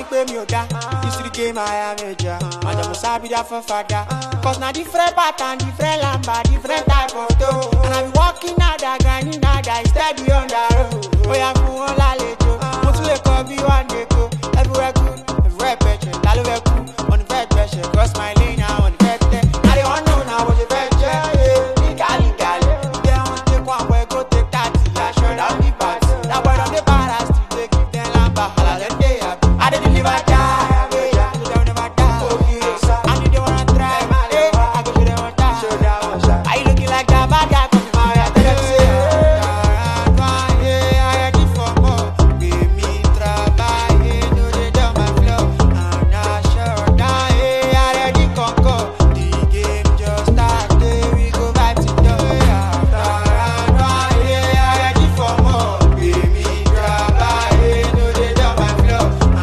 pay me oga. History game I am major. And I'm sabi that for father. Cause now different pattern, different lamba, different type of dough. And I be walking out that grinding out that steady on the road. Oh yeah, go on la lejo. Mo tún lè kọ́ bí one day go.